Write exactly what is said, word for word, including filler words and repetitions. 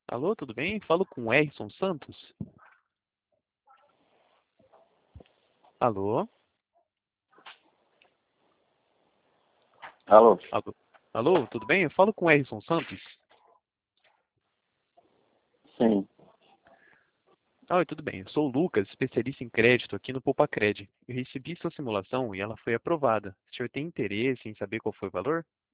Alô, tudo bem? Falo com o Erson Santos. Alô? Alô? Alô? Alô, tudo bem? Eu falo com o Erson Santos. Sim. Oi, tudo bem. Eu sou o Lucas, especialista em crédito aqui no Poupacred. Eu recebi sua simulação e ela foi aprovada. O senhor tem interesse em saber qual foi o valor?